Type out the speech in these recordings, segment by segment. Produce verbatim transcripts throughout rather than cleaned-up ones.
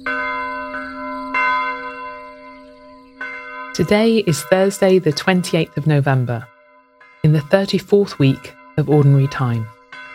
Today is Thursday, the twenty-eighth of November, in the thirty-fourth week of Ordinary Time.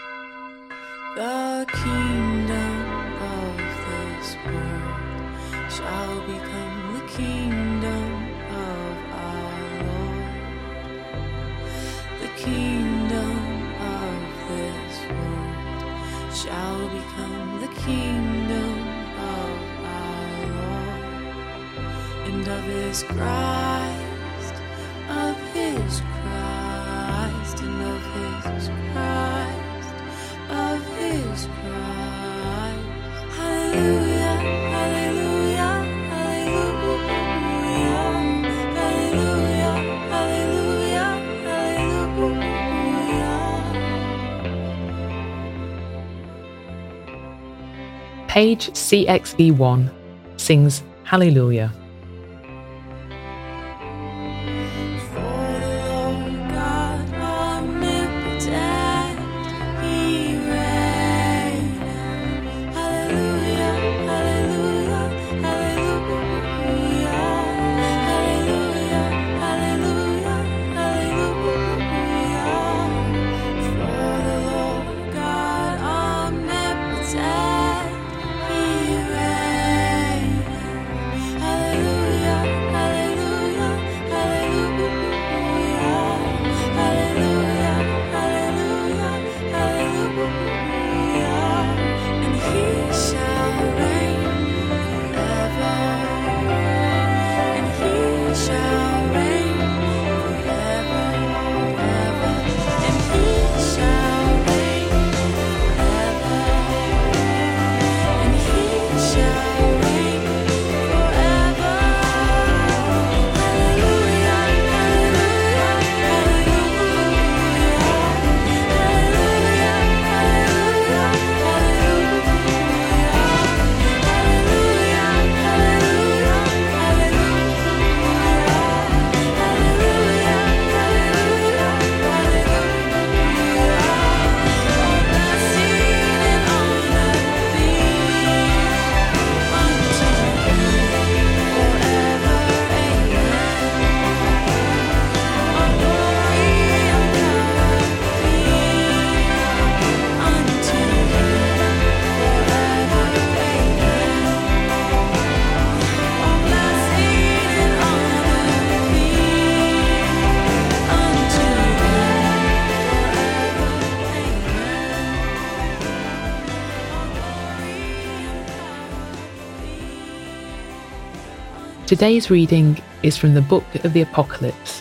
The kingdom of this world shall become the kingdom of our Lord. The kingdom of this world shall become the kingdom of our Lord, and of his Christ, of his Christ, and of his Christ, of his Christ. Hallelujah, hallelujah, hallelujah, hallelujah, hallelujah, hallelujah. Page C X V one sings Hallelujah. Today's reading is from the book of the Apocalypse.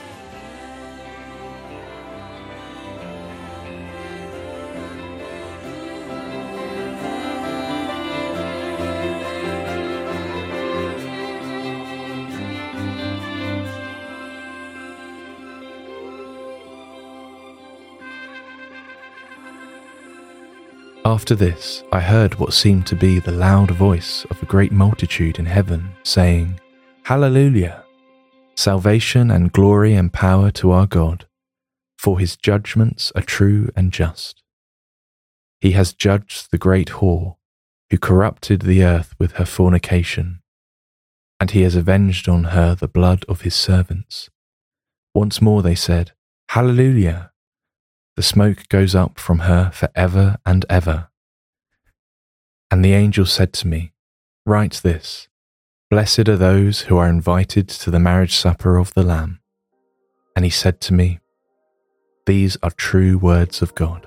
After this, I heard what seemed to be the loud voice of a great multitude in heaven, saying, Hallelujah! Salvation and glory and power to our God, for his judgments are true and just. He has judged the great whore, who corrupted the earth with her fornication, and he has avenged on her the blood of his servants. Once more they said, Hallelujah! The smoke goes up from her for ever and ever. And the angel said to me, Write this, Blessed are those who are invited to the marriage supper of the Lamb. And he said to me, These are true words of God.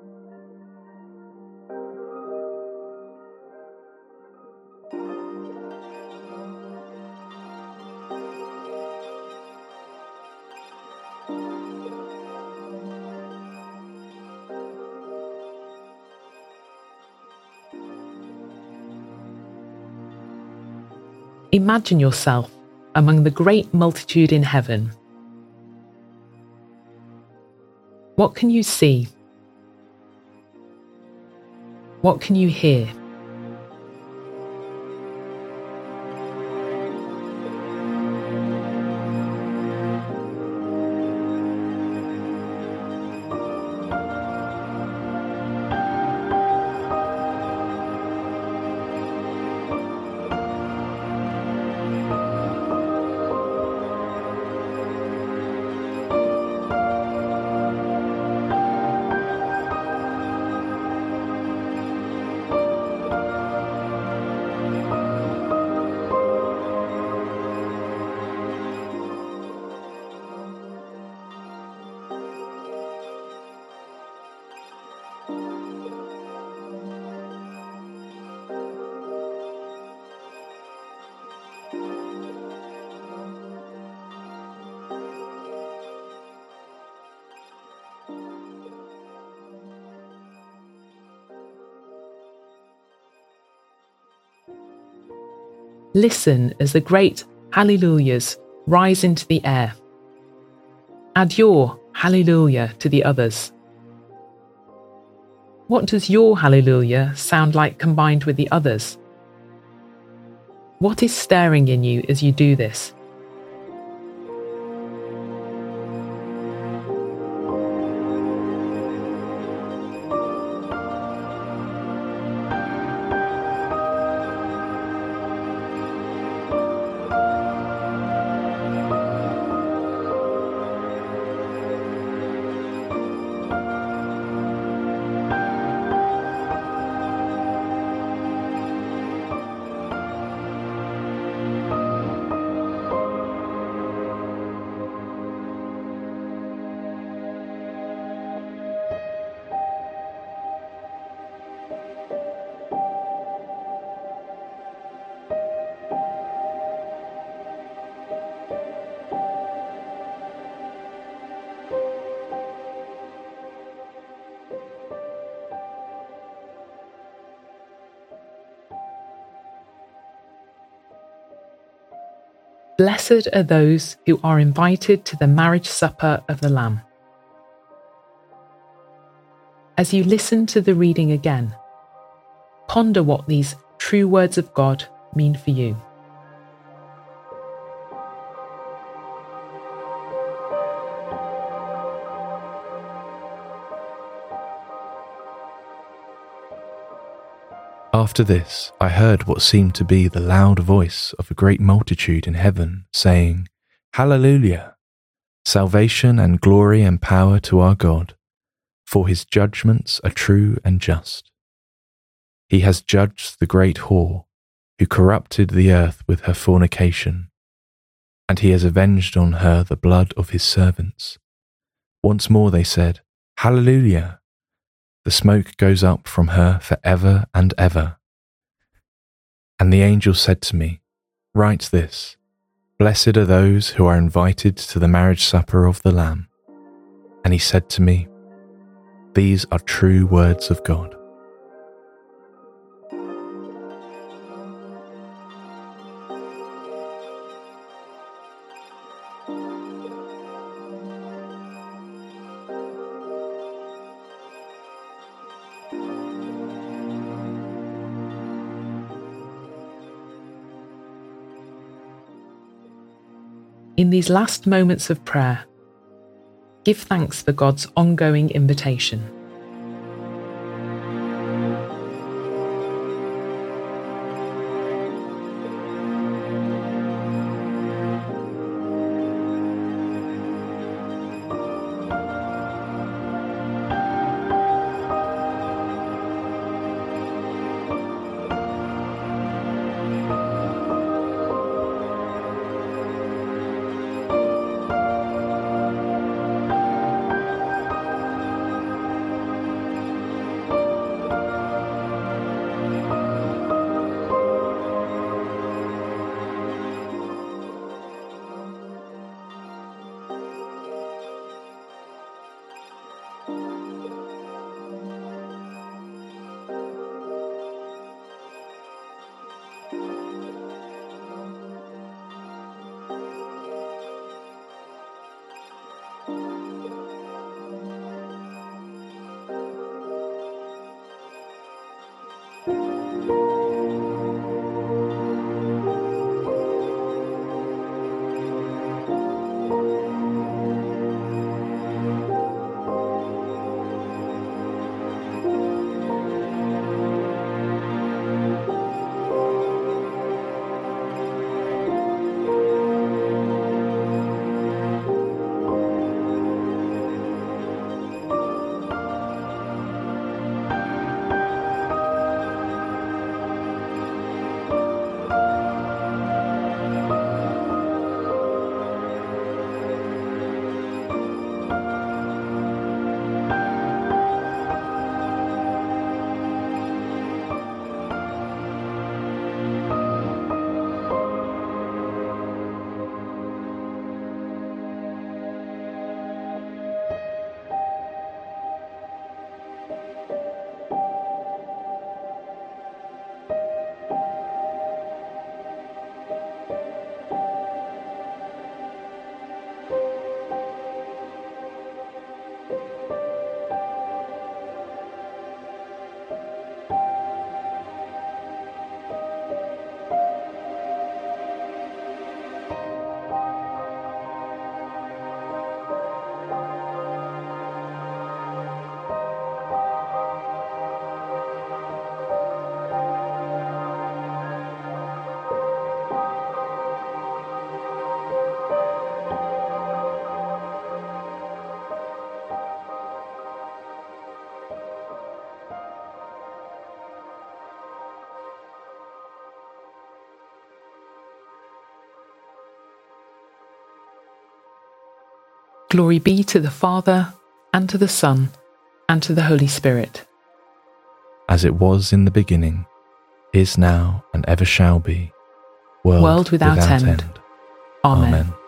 Imagine yourself among the great multitude in heaven. What can you see? What can you hear? Listen as the great hallelujahs rise into the air. Add your hallelujah to the others. What does your hallelujah sound like combined with the others? What is stirring in you as you do this? Blessed are those who are invited to the marriage supper of the Lamb. As you listen to the reading again, ponder what these true words of God mean for you. After this, I heard what seemed to be the loud voice of a great multitude in heaven, saying, Hallelujah! Salvation and glory and power to our God, for his judgments are true and just. He has judged the great whore, who corrupted the earth with her fornication, and he has avenged on her the blood of his servants. Once more they said, Hallelujah! The smoke goes up from her for ever and ever. And the angel said to me, Write this, Blessed are those who are invited to the marriage supper of the Lamb. And he said to me, These are true words of God. In these last moments of prayer, give thanks for God's ongoing invitation. Glory be to the Father, and to the Son, and to the Holy Spirit. As it was in the beginning, is now, and ever shall be, world, World without end. Amen. Amen.